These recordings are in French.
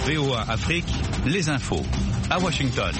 VOA Afrique, les infos. À Washington.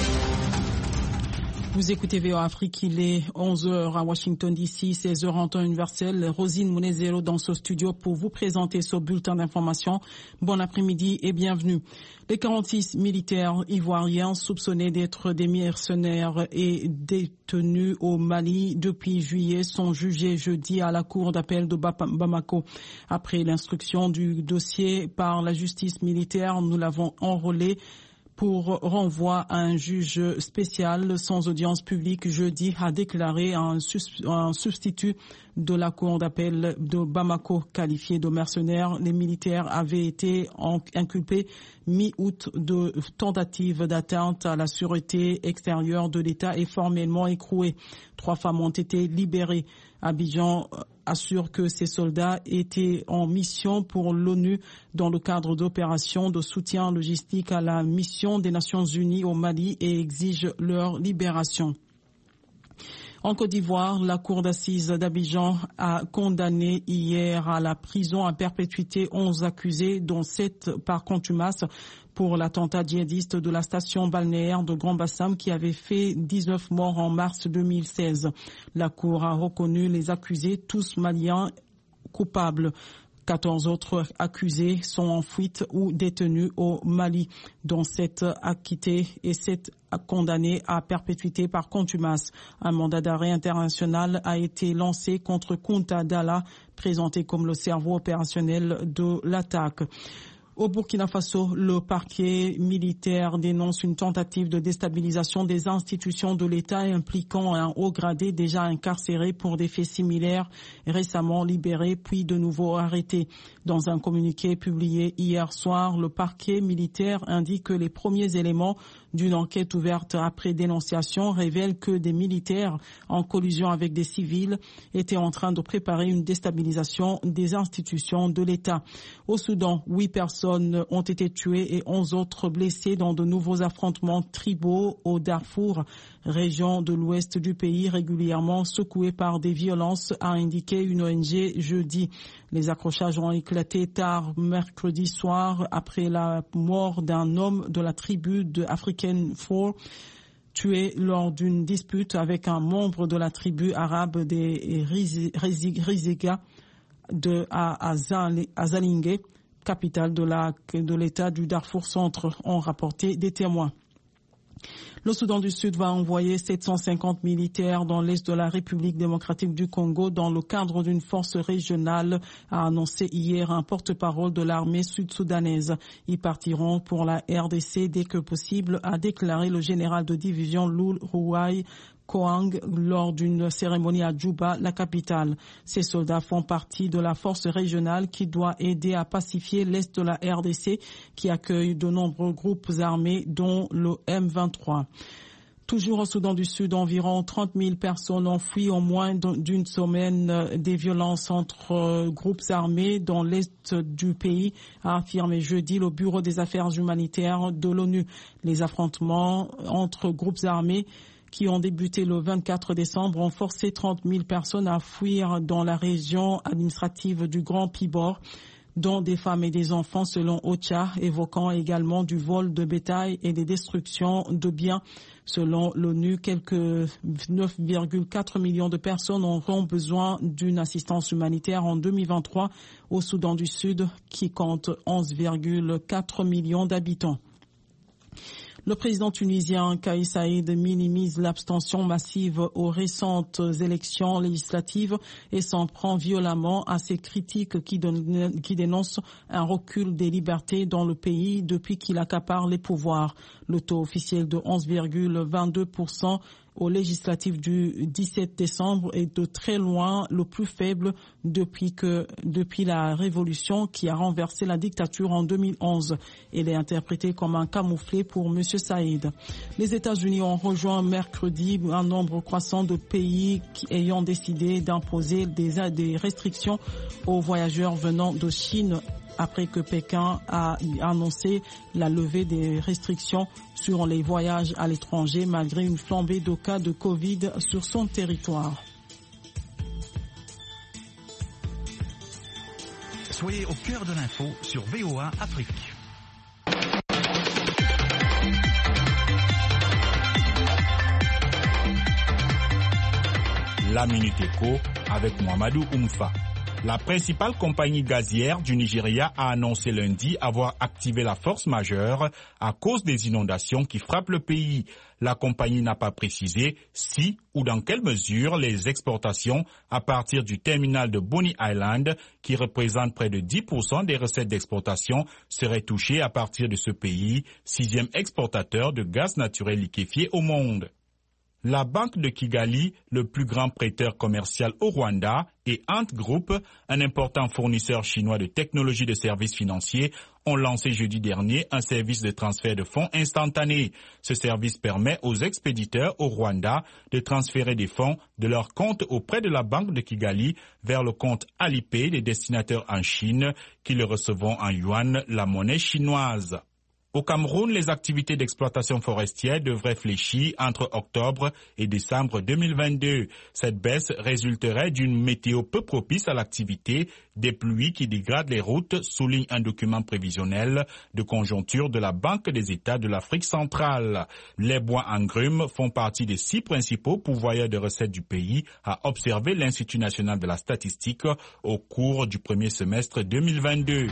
Vous écoutez VOA Afrique, il est 11h à Washington DC, 16h en temps universel. Rosine Mounezero dans ce studio pour vous présenter ce bulletin d'information. Bon après-midi et bienvenue. Les 46 militaires ivoiriens soupçonnés d'être des mercenaires et détenus au Mali depuis juillet sont jugés jeudi à la cour d'appel de Bamako. Après l'instruction du dossier par la justice militaire, nous l'avons enrôlé pour renvoi à un juge spécial sans audience publique jeudi, a déclaré un substitut de la cour d'appel de Bamako qualifié de mercenaires. Les militaires avaient été inculpés mi-août de tentative d'atteinte à la sûreté extérieure de l'État et formellement écroués. 3 femmes ont été libérées. Abidjan assure que ces soldats étaient en mission pour l'ONU dans le cadre d'opérations de soutien logistique à la mission des Nations Unies au Mali et exige leur libération. En Côte d'Ivoire, la cour d'assises d'Abidjan a condamné hier à la prison à perpétuité 11 accusés, dont 7 par contumace, pour l'attentat djihadiste de la station balnéaire de Grand Bassam qui avait fait 19 morts en mars 2016. La cour a reconnu les accusés, tous maliens, coupables. 14 autres accusés sont en fuite ou détenus au Mali, dont 7 acquittés et 7 condamnés à perpétuité par contumace. Un mandat d'arrêt international a été lancé contre Kounta Dalla, présenté comme le cerveau opérationnel de l'attaque. Au Burkina Faso, le parquet militaire dénonce une tentative de déstabilisation des institutions de l'État impliquant un haut gradé déjà incarcéré pour des faits similaires, récemment libéré puis de nouveau arrêté. Dans un communiqué publié hier soir, le parquet militaire indique que les premiers éléments d'une enquête ouverte après dénonciation révèlent que des militaires en collusion avec des civils étaient en train de préparer une déstabilisation des institutions de l'État. Au Soudan, 8 personnes ont été tuées et 11 autres blessées dans de nouveaux affrontements tribaux au Darfour, région de l'ouest du pays régulièrement secouée par des violences, a indiqué une ONG jeudi. Les accrochages ont éclaté tard mercredi soir après la mort d'un homme de la tribu de African Four, tué lors d'une dispute avec un membre de la tribu arabe des Riziga de Azalingue, capitale de l'État du Darfour Centre, ont rapporté des témoins. Le Soudan du Sud va envoyer 750 militaires dans l'est de la République démocratique du Congo dans le cadre d'une force régionale, a annoncé hier un porte-parole de l'armée sud-soudanaise. Ils partiront pour la RDC dès que possible, a déclaré le général de division Loul Rouaï Koang lors d'une cérémonie à Djouba, la capitale. Ces soldats font partie de la force régionale qui doit aider à pacifier l'est de la RDC qui accueille de nombreux groupes armés dont le M23. Toujours au Soudan du Sud, environ 30 000 personnes ont fui en moins d'une semaine des violences entre groupes armés dans l'est du pays, a affirmé jeudi le Bureau des affaires humanitaires de l'ONU. Les affrontements entre groupes armés qui ont débuté le 24 décembre ont forcé 30 000 personnes à fuir dans la région administrative du Grand Pibor, dont des femmes et des enfants selon OCHA, évoquant également du vol de bétail et des destructions de biens. Selon l'ONU, quelques 9,4 millions de personnes auront besoin d'une assistance humanitaire en 2023 au Soudan du Sud, qui compte 11,4 millions d'habitants. Le président tunisien Kais Saïed minimise l'abstention massive aux récentes élections législatives et s'en prend violemment à ses critiques qui dénoncent un recul des libertés dans le pays depuis qu'il accapare les pouvoirs. Le taux officiel de 11,22% aux législatives du 17 décembre est de très loin le plus faible depuis la révolution qui a renversé la dictature en 2011. Elle est interprétée comme un camouflet pour M. Saïd. Les États-Unis ont rejoint mercredi un nombre croissant de pays ayant décidé d'imposer des restrictions aux voyageurs venant de Chine après que Pékin a annoncé la levée des restrictions sur les voyages à l'étranger malgré une flambée de cas de Covid sur son territoire. Soyez au cœur de l'info sur VOA Afrique. La Minute Éco avec Mohamedou Oumfa. La principale compagnie gazière du Nigeria a annoncé lundi avoir activé la force majeure à cause des inondations qui frappent le pays. La compagnie n'a pas précisé si ou dans quelle mesure les exportations à partir du terminal de Bonny Island, qui représente près de 10% des recettes d'exportation, seraient touchées à partir de ce pays, 6e exportateur de gaz naturel liquéfié au monde. La Banque de Kigali, le plus grand prêteur commercial au Rwanda, et Ant Group, un important fournisseur chinois de technologies de services financiers, ont lancé jeudi dernier un service de transfert de fonds instantané. Ce service permet aux expéditeurs au Rwanda de transférer des fonds de leur compte auprès de la Banque de Kigali vers le compte Alipay des destinataires en Chine qui le recevront en yuan, la monnaie chinoise. Au Cameroun, les activités d'exploitation forestière devraient fléchir entre octobre et décembre 2022. Cette baisse résulterait d'une météo peu propice à l'activité, des pluies qui dégradent les routes, souligne un document prévisionnel de conjoncture de la Banque des États de l'Afrique centrale. Les bois en grumes font partie des 6 principaux pourvoyeurs de recettes du pays, a observé l'Institut national de la statistique au cours du premier semestre 2022.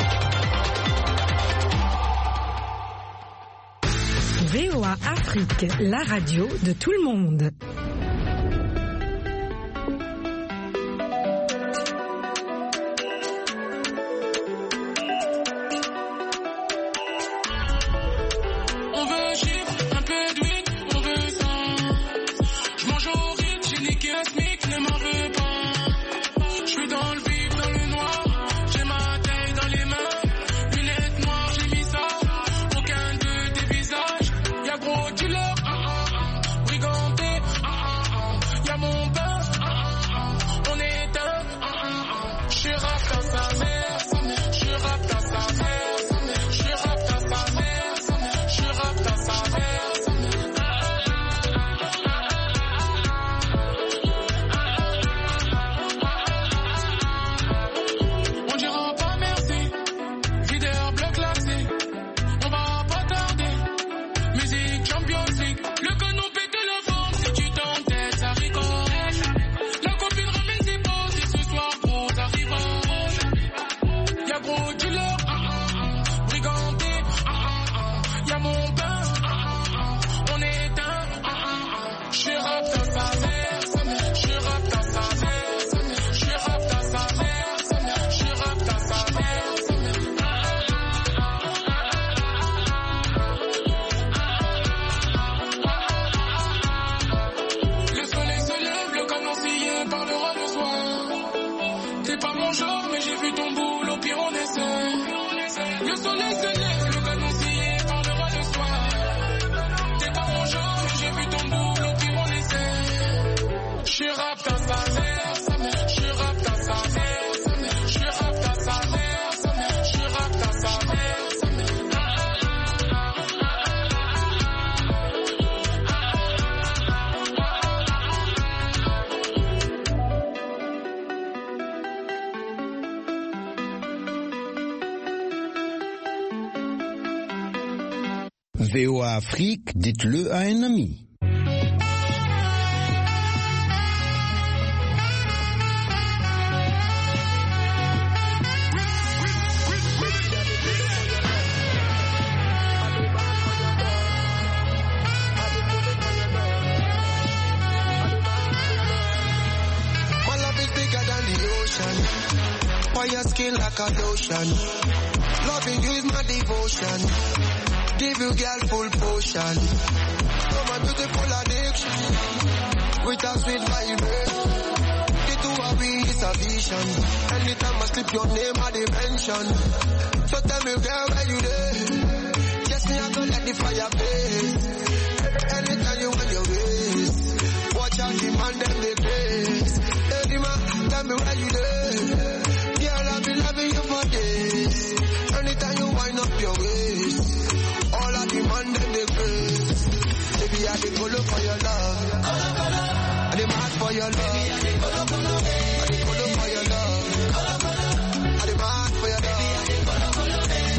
VOA Afrique, la radio de tout le monde. On veut un chiffre, un peu d'huile, on veut ça. Je mange au rythme, j'ai niqué un SMIC, ne m'en veux pas. Je suis dans le vif, dans le noir, j'ai ma taille dans les mains. Lunettes noires, j'ai mis ça. Aucun de tes visages. Y'a gros dealer, briganté, y'a mon bain, on est un, j'suis rap dans sa mère, j'suis rap dans sa mère, j'suis rap dans sa mère, j'suis rap dans sa mère. On dira pas merci, vidéo bloc classé, on va pas tarder. Musique Champions League, le canon pète la forme si tu t'entêtes, ça rigole. La copine ramène ses potes et ce soir gros ça rigole. Y'a gros dealer, briganté, y'a mon bain, on est un, j'suis rap dans sa mère, j'suis rap dans sa mère, j'suis rap dans sa mère, j'suis rap dans sa mère. Le soleil se lève, le canon scié parlera le soir. T'es pas mon genre, mais j'ai vu ton boule, au pire on essaie. Le soleil se lève, le canon scié parlera le soir. T'es pas mon genre, mais j'ai vu ton boule, au pire on essaie. J'suis rap dans sa mère, j'suis rap dans sa mère, j'suis rap dans sa mère, j'suis rap dans sa mère. VOA Afrique, dites-le à un ami. My love is bigger than the ocean. For your skin like a lotion. Loving you is my devotion. Give you girl full potion. You're my beautiful addiction. With a sweet vibration. The two of we is a vision. Anytime I slip your name I dimension. So tell me girl where you there. Yes me I don't let the fire blaze. Anytime you want your ways. Watch out the man them they face. Hey man, tell me where you